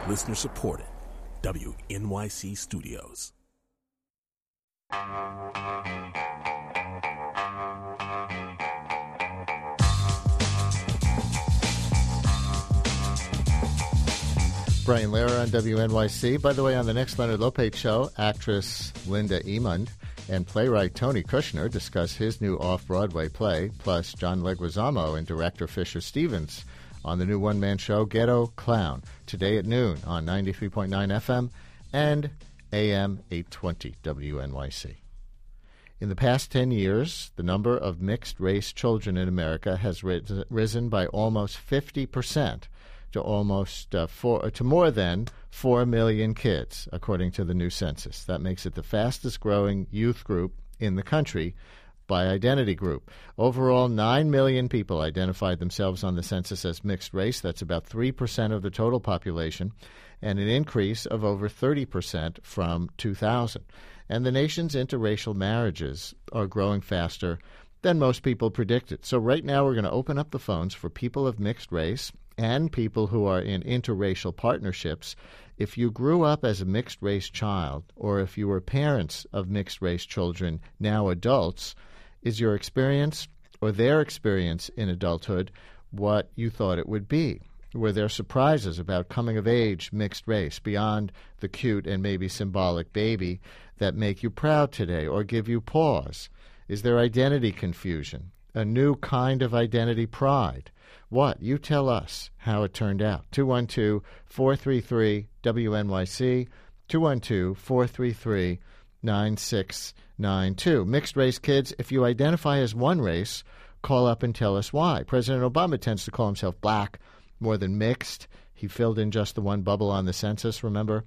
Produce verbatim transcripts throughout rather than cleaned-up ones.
Listener supported. W N Y C Studios. Brian Lehrer on W N Y C. By the way, on the next Leonard Lopate show, actress Linda Emond and playwright Tony Kushner discuss his new off-Broadway play, plus John Leguizamo and director Fisher Stevens on the new one-man show Ghetto Clown, today at noon on ninety-three point nine F M and A M eight twenty W N Y C. In the past ten years, the number of mixed-race children in America has ris- risen by almost fifty percent. To almost uh, four, to more than four million kids, according to the new census. That makes it the fastest-growing youth group in the country by identity group. Overall, nine million people identified themselves on the census as mixed race. That's about three percent of the total population, and an increase of over thirty percent from two thousand. And the nation's interracial marriages are growing faster than most people predicted. So right now we're going to open up the phones for people of mixed race and people who are in interracial partnerships. If you grew up as a mixed-race child, or if you were parents of mixed-race children, now adults, is your experience or their experience in adulthood what you thought it would be? Were there surprises about coming-of-age mixed race beyond the cute and maybe symbolic baby that make you proud today or give you pause? Is there identity confusion, a new kind of identity pride? What? You tell us how it turned out. two one two, four three three, W N Y C, two one two, four three three, nine six nine two. Mixed race kids, if you identify as one race, call up and tell us why. President Obama tends to call himself black more than mixed. He filled in just the one bubble on the census, remember?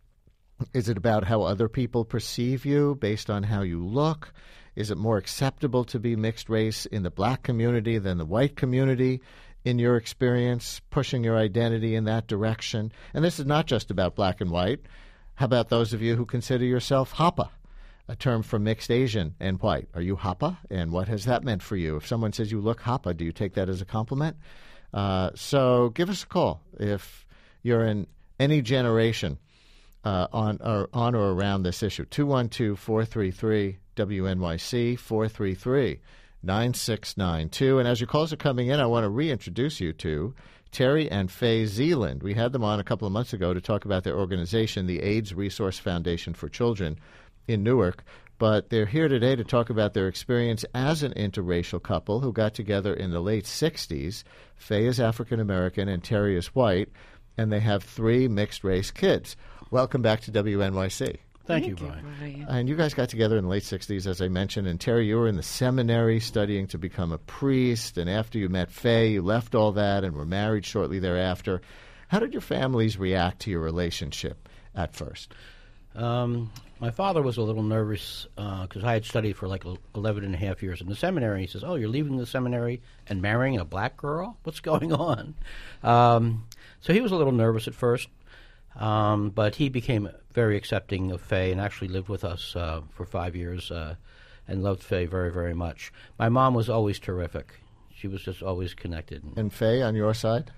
Is it about how other people perceive you based on how you look? Is it more acceptable to be mixed race in the black community than the white community? In your experience, pushing your identity in that direction? And this is not just about black and white. How about those of you who consider yourself Hapa, a term for mixed Asian and white? Are you Hapa? And what has that meant for you? If someone says you look Hapa, do you take that as a compliment? Uh, so give us a call if you're in any generation uh, on, or, on or around this issue. two one two, four three three, W N Y C, four three three, nine six nine two. And as your calls are coming in, I want to reintroduce you to Terry and Faye Zeeland. We had them on a couple of months ago to talk about their organization, the AIDS Resource Foundation for Children in Newark. But they're here today to talk about their experience as an interracial couple who got together in the late sixties. Faye is African-American and Terry is white, and they have three mixed-race kids. Welcome back to W N Y C. Thank, Thank you, Brian. you, Brian. And you guys got together in the late sixties, as I mentioned. And Terry, you were in the seminary studying to become a priest. And after you met Faye, you left all that and were married shortly thereafter. How did your families react to your relationship at first? Um, my father was a little nervous because uh, I had studied for like eleven and a half years in the seminary. He says, oh, you're leaving the seminary and marrying a black girl? What's going on? Um, so he was a little nervous at first. Um, but he became very accepting of Faye and actually lived with us uh, for five years uh, and loved Faye very, very much. My mom was always terrific. She was just always connected. And Faye, on your side?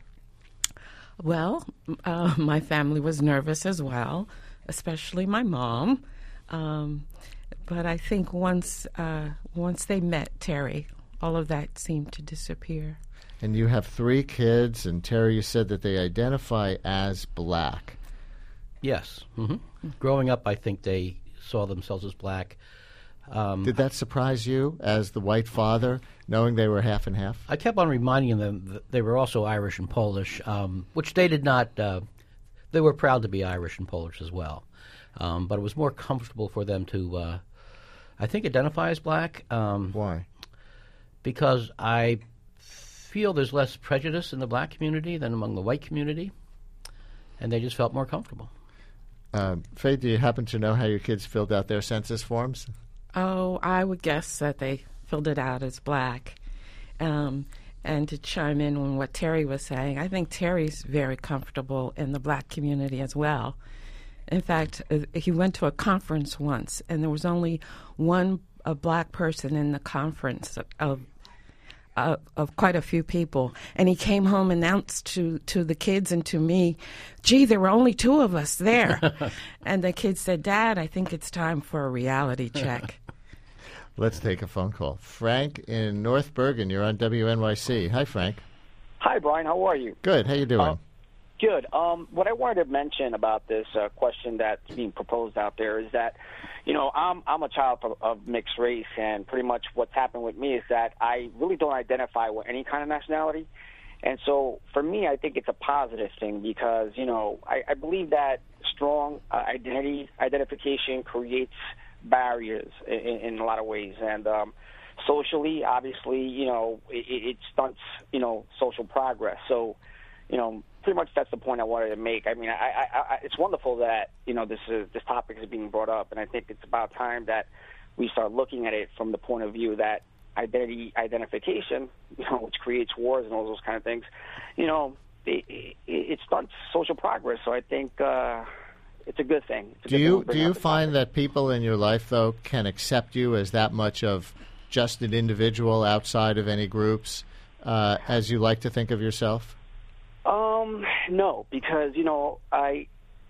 Well, uh, my family was nervous as well, especially my mom. Um, but I think once uh, once they met Terry, all of that seemed to disappear. And you have three kids, and Terry, you said that they identify as black. Yes. Mm-hmm. Growing up, I think they saw themselves as black. Um, Did that surprise you as the white father, knowing they were half and half? I kept on reminding them that they were also Irish and Polish, um, which they did not. Uh, they were proud to be Irish and Polish as well. Um, but it was more comfortable for them to, uh, I think, identify as black. Um, Why? Because I feel there's less prejudice in the black community than among the white community, and they just felt more comfortable. Uh, Faye, do you happen to know how your kids filled out their census forms? Oh, I would guess that they filled it out as black. Um, and to chime in on what Terry was saying, I think Terry's very comfortable in the black community as well. In fact, uh, he went to a conference once, and there was only one a black person in the conference of of, of quite a few people. And he came home and announced to, to the kids and to me, gee, there were only two of us there. And the kids said, Dad, I think it's time for a reality check. Let's take a phone call. Frank in North Bergen, you're on W N Y C. Hi, Frank. Hi, Brian. How are you? Good. How you doing? Uh, good. Um, what I wanted to mention about this uh, question that's being proposed out there is that, you know, I'm I'm a child of, of mixed race, and pretty much what's happened with me is that I really don't identify with any kind of nationality. And so for me, I think it's a positive thing because, you know, I, I believe that strong uh, identity identification creates barriers in, in a lot of ways. And um, socially, obviously, you know, it, it stunts, you know, social progress. So, you know, pretty much that's the point I wanted to make. I mean, I, I, I, it's wonderful that, you know, this is, this topic is being brought up, and I think it's about time that we start looking at it from the point of view that identity identification, you know, which creates wars and all those kind of things, you know, it, it, it stunts social progress. So I think uh, it's a good thing. It's a do good you thing to bring do you up the find topic. that people in your life, though, can accept you as that much of just an individual outside of any groups, uh, as you like to think of yourself? Um, no, because, you know, I,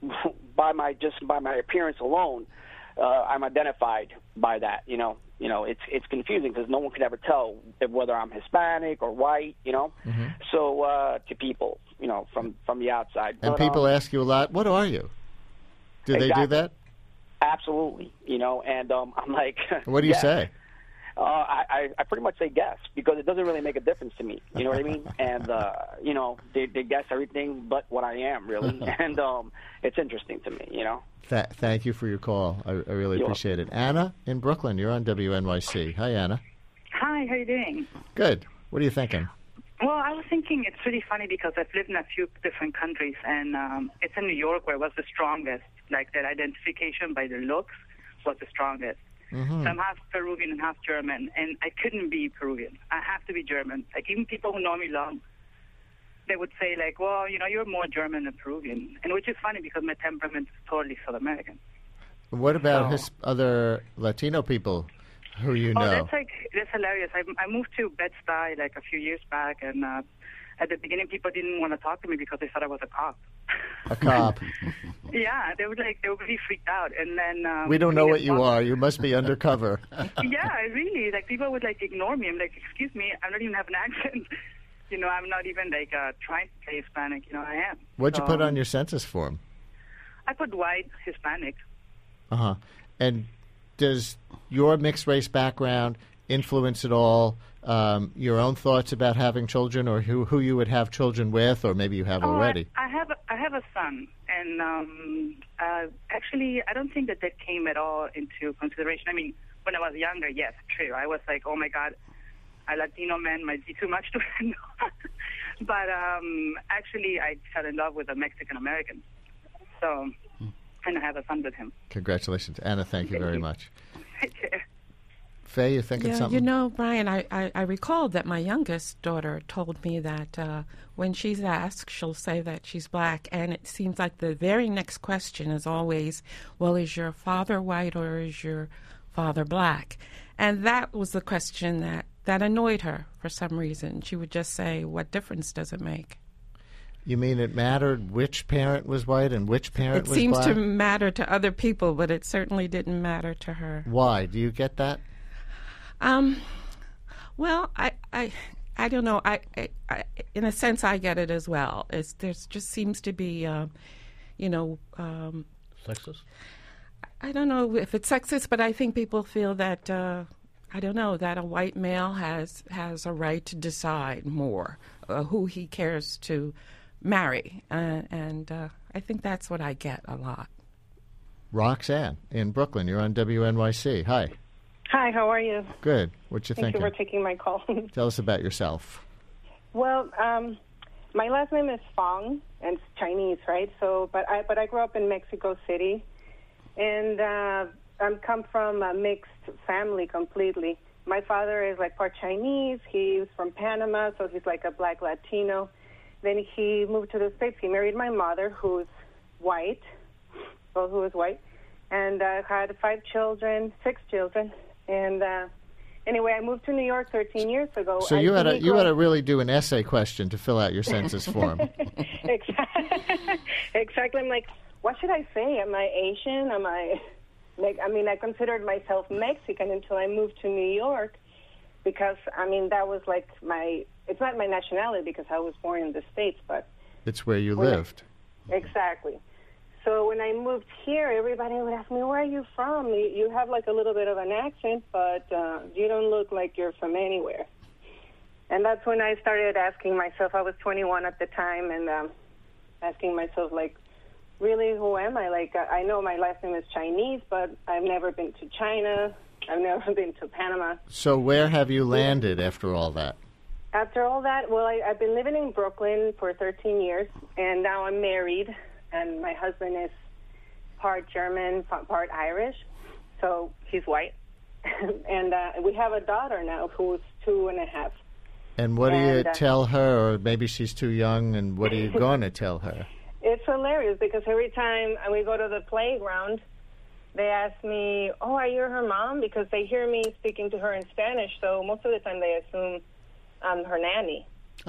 by my, just by my appearance alone, uh, I'm identified by that, you know. You know, it's it's confusing because no one could ever tell if, whether I'm Hispanic or white, you know. Mm-hmm. So uh, to people, you know, from, from the outside. And but, people um, ask you a lot, what are you? Do exactly. they do that? Absolutely, you know, and um, I'm like... What do you yes. say? Uh, I, I, I pretty much say guess because it doesn't really make a difference to me. You know what I mean? And, uh, you know, they, they guess everything but what I am, really. And um, it's interesting to me, you know? Th- thank you for your call. I, I really You're appreciate it. Anna in Brooklyn, you're on W N Y C. Hi, Anna. Hi, how are you doing? Good. What are you thinking? Well, I was thinking it's really funny because I've lived in a few different countries, and um, it's in New York where it was the strongest. Like, that identification by the looks was the strongest. Mm-hmm. So I'm half Peruvian and half German, and I couldn't be Peruvian. I have to be German. Like, even people who know me long, they would say, like, well, you know, you're more German than Peruvian, and which is funny because my temperament is totally South American. What about So- his other Latino people who you know? Oh, that's like that's hilarious. I, I moved to Bed-Stuy like a few years back, and uh, at the beginning, people didn't want to talk to me because they thought I was a cop. A cop. Yeah, they would like they would really freaked out, and then um, We don't know we what had you one- are. You must be undercover. Yeah, really. Like, people would like ignore me. I'm like, excuse me, I don't even have an accent. You know, I'm not even like uh, trying to play Hispanic. You know, I am. What'd you So, put on your census form? I put white Hispanic. Uh huh. And does your mixed race background influence at all um, your own thoughts about having children, or who who you would have children with, or maybe you have Oh, already? I, I have a, I have a son, and um, uh, actually, I don't think that that came at all into consideration. I mean, when I was younger, yes, true. I was like, oh my God, a Latino man might be too much to handle. But um, actually, I fell in love with a Mexican American, so and I have a son with him. Congratulations, Anna. Thank you Thank very you. much. Faye, you thinking Yeah, something? you know, Brian, I, I, I recall that my youngest daughter told me that uh, when she's asked, she'll say that she's black, and it seems like the very next question is always, well, is your father white or is your father black? And that was the question that, that annoyed her for some reason. She would just say, what difference does it make? You mean it mattered which parent was white and which parent It was seems black? to matter to other people, but it certainly didn't matter to her. Why? Do you get that? Um, well, I, I, I don't know. I, I, I, in a sense, I get it as well. It's, there's just seems to be, uh, you know, um, Sexist? I don't know if it's sexist, but I think people feel that, uh, I don't know, that a white male has has a right to decide more uh, who he cares to marry, uh, and uh, I think that's what I get a lot. Roxanne in Brooklyn, you're on W N Y C. Hi. Hi, how are you? Good. What you Thank thinking? you for taking my call. Tell us about yourself. Well, um, my last name is Fong, and it's Chinese, right? So, but I but I grew up in Mexico City, and uh, I come from a mixed family completely. My father is like part Chinese. He's from Panama, so he's like a black Latino. Then he moved to the States. He married my mother, who's white, well, who is white, and uh, had five children, six children. And uh, Anyway, I moved to New York thirteen years ago. So I you had to, didn't you grow- had to really do an essay question to fill out your census form. Exactly. Exactly. I'm like, what should I say? Am I Asian? Am I, like, I mean, I considered myself Mexican until I moved to New York because, I mean, that was like my, it's not my nationality because I was born in the States, but. It's where you when I- lived. exactly. So when I moved here, everybody would ask me, where are you from? You, you have like a little bit of an accent, but uh, you don't look like you're from anywhere. And that's when I started asking myself, I was twenty-one at the time, and um, asking myself, like, really, who am I? Like, I know my last name is Chinese, but I've never been to China. I've never been to Panama. So where have you landed after all that? After all that, well, I, I've been living in Brooklyn for thirteen years, and now I'm married, and my husband is part German, part Irish, so he's white. And uh, we have a daughter now who's two and a half. And what do you And, uh, tell her? Or maybe she's too young, and what are you going to tell her? It's hilarious because every time we go to the playground, they ask me, oh, are you her mom? Because they hear me speaking to her in Spanish, so most of the time they assume I'm her nanny.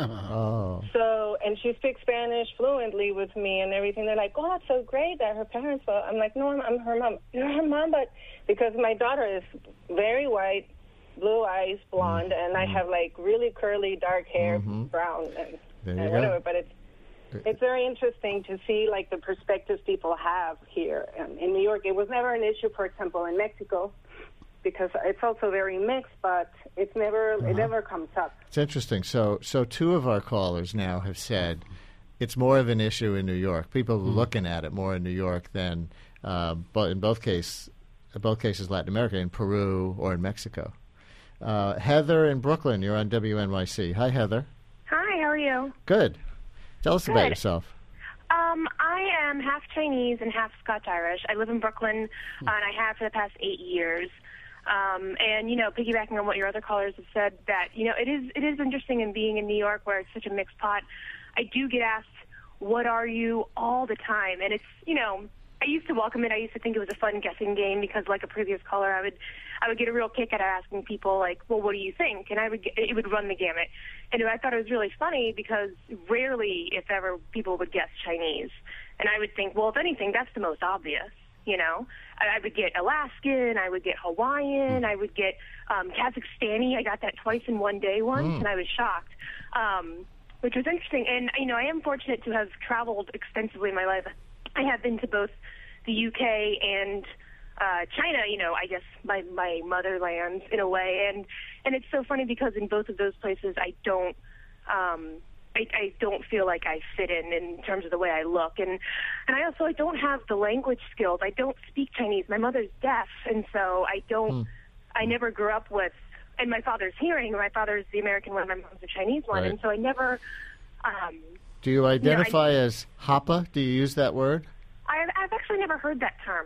Oh. So, and she speaks Spanish fluently with me and everything. They're like, oh, that's so great that her parents, well, I'm like, no, I'm, I'm her mom. You're her mom, but because my daughter is very white, blue eyes, blonde, and I have like really curly dark hair, Mm-hmm. brown, and, There you and go. whatever. But it's it's very interesting to see like the perspectives people have here um, in New York. It was never an issue, for example, in Mexico, because it's also very mixed, but it's never Uh-huh. it never comes up. It's interesting. So, so two of our callers now have said it's more of an issue in New York. People are looking at it more in New York than, uh, but in both case, in both cases, Latin America, in Peru or in Mexico. Uh, Heather in Brooklyn, you're on W N Y C. Hi, Heather. Hi, how are you? Good. Tell us about Good. yourself. Um, I am half Chinese and half Scotch-Irish. I live in Brooklyn, uh, and I have for the past eight years. Um, and, you know, piggybacking on what your other callers have said, that, you know, it is it is interesting in being in New York where it's such a mixed pot. I do get asked, what are you, all the time. And it's, you know, I used to welcome it. I used to think it was a fun guessing game because, like a previous caller, I would I would get a real kick out of asking people, like, well, what do you think? And I would get, it would run the gamut. And I thought it was really funny because rarely, if ever, people would guess Chinese. And I would think, well, if anything, that's the most obvious, you know? I, I would get Alaskan, I would get Hawaiian, I would get um, Kazakhstani. I got that twice in one day once, Mm. and I was shocked, um, which was interesting. And, you know, I am fortunate to have traveled extensively in my life. I have been to both the U K and uh, China, you know, I guess my, my motherland in a way. And, and it's so funny because in both of those places I don't um, I, I don't feel like I fit in in terms of the way I look. And, and I also I don't have the language skills. I don't speak Chinese. My mother's deaf, and so I don't, I never grew up with, and my father's hearing. My father's the American one, my mom's the Chinese one. Right. And so I never... Um, Do you identify as Hapa? Do you use that word? I've, I've actually never heard that term.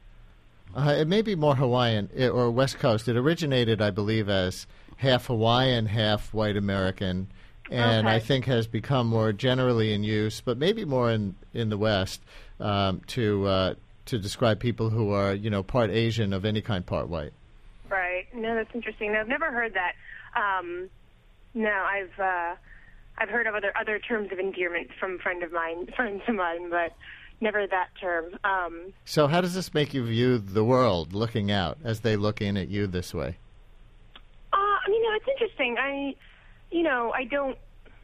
Uh, it may be more Hawaiian eh, or West Coast. It originated, I believe, as half Hawaiian, half white American, and Okay. I think has become more generally in use, but maybe more in, in the West, um, to uh, to describe people who are, you know, part Asian of any kind, part white. Right. No, that's interesting. I've never heard that. Um, no, I've uh, I've heard of other other terms of endearment from friend of mine, friends of mine, but never that term. Um, So how does this make you view the world looking out as they look in at you this way? uh, I mean, no, it's interesting. I, you know, I don't.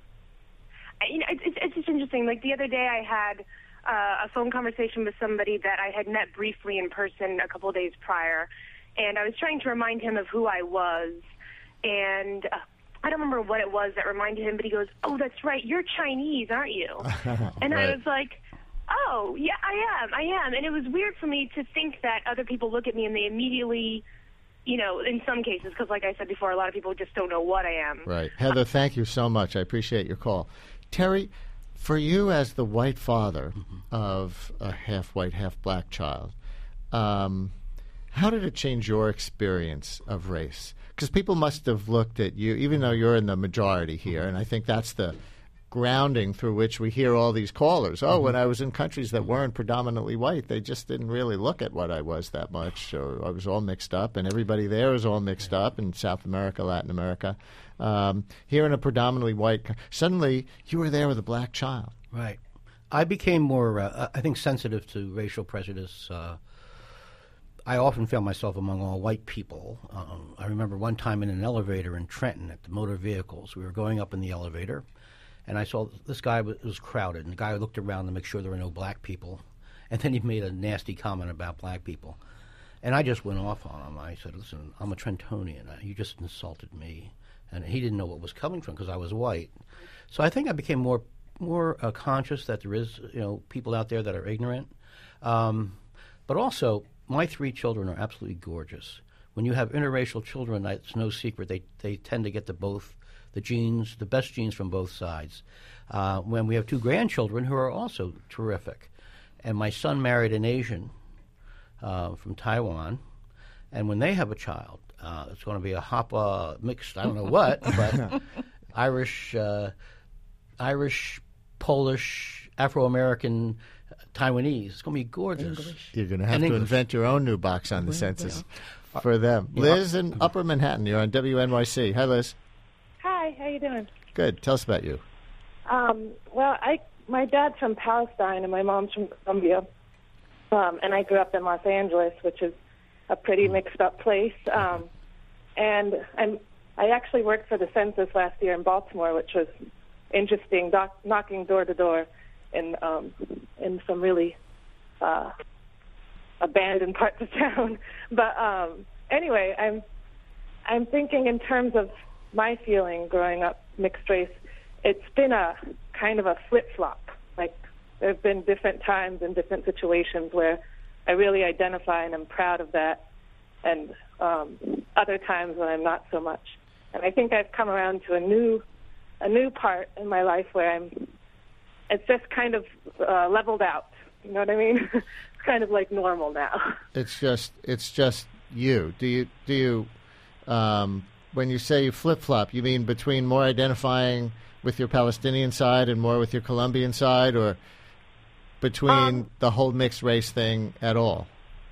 I, you know, it's, it's it's just interesting. Like the other day, I had uh, a phone conversation with somebody that I had met briefly in person a couple of days prior, and I was trying to remind him of who I was, and uh, I don't remember what it was that reminded him, but he goes, "Oh, that's right, you're Chinese, aren't you?" And Right. I was like, "Oh, yeah, I am, I am." And it was weird for me to think that other people look at me and they immediately, you know, in some cases, because like I said before, a lot of people just don't know what I am. Right. Heather, thank you so much. I appreciate your call. Terry, for you as the white father of a half-white, half-black child, um, how did it change your experience of race? Because people must have looked at you, even though you're in the majority here, and I think that's the grounding through which we hear all these callers. Oh, mm-hmm. when I was in countries that weren't predominantly white, they just didn't really look at what I was that much. Or I was all mixed up, and everybody there is all mixed up in South America, Latin America. Um, here in a predominantly white, suddenly you were there with a black child. Right. I became more, uh, I think, sensitive to racial prejudice. Uh, I often found myself among all white people. Um, I remember one time in an elevator in Trenton at the motor vehicles. We were going up in the elevator, and I saw this guy was, was crowded, and the guy looked around to make sure there were no black people. And then he made a nasty comment about black people. And I just went off on him. I said, listen, I'm a Trentonian. You just insulted me. And he didn't know what was coming from because I was white. So I think I became more more uh, conscious that there is, you know, people out there that are ignorant. Um, but also, my three children are absolutely gorgeous. When you have interracial children, it's no secret. They, they tend to get the both, the genes, the best genes from both sides. Uh, when we have two grandchildren who are also terrific. And my son married an Asian uh, from Taiwan. And when they have a child, uh, it's going to be a Hapa mixed, I don't know what, but Irish, uh, Irish, Polish, Afro-American, uh, Taiwanese. It's going to be gorgeous. English. You're going to have And to English. invent your own new box on the Well, census yeah. for them. Yeah. Liz in Upper Manhattan, you're on W N Y C. Hi, Liz. Hi, how you doing? Good. Tell us about you. Um, well, I my dad's from Palestine and my mom's from Colombia, um, and I grew up in Los Angeles, which is a pretty mixed up place. Um, and I'm I actually worked for the census last year in Baltimore, which was interesting, doc, knocking door to door in um, in some really uh, abandoned parts of town. But um, anyway, I'm I'm thinking in terms of my feeling growing up mixed race. It's been a kind of a flip-flop. Like, there have been different times and different situations where I really identify and I'm proud of that, and um, other times when I'm not so much. And I think I've come around to a new a new part in my life where I'm, it's just kind of uh, leveled out. You know what I mean? It's kind of like normal now. It's just it's just you. Do you do you um, when you say you flip-flop, you mean between more identifying with your Palestinian side and more with your Colombian side, or between um, the whole mixed race thing at all?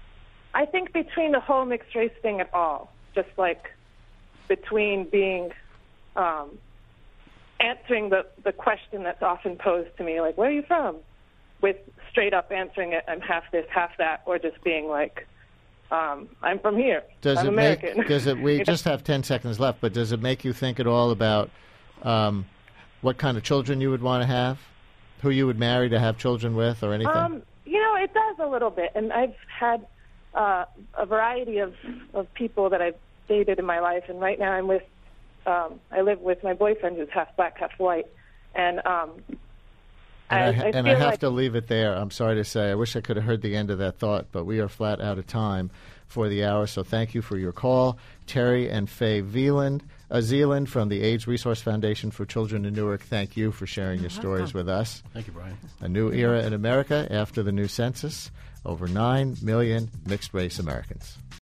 I think between the whole mixed race thing at all, just like between being um, answering the, the question that's often posed to me, like, where are you from? With straight up answering it, I'm half this, half that, or just being like, um, I'm from here. Does I'm it American. Make, does it? We You know? just have ten seconds left, but does it make you think at all about um, what kind of children you would want to have, who you would marry to have children with, or anything? Um, you know, it does a little bit, and I've had uh, a variety of, of people that I've dated in my life, and right now I'm with, um, I live with my boyfriend who's half black, half white, and um, and I, I, I, and feel I have like, to leave it there. I'm sorry to say. I wish I could have heard the end of that thought, but we are flat out of time for the hour, so thank you for your call. Terry and Faye Veland, uh, Zealand from the AIDS Resource Foundation for Children in Newark, thank you for sharing your stories with us. Thank you, Brian. A new era in America after the new census. Over nine million mixed-race Americans.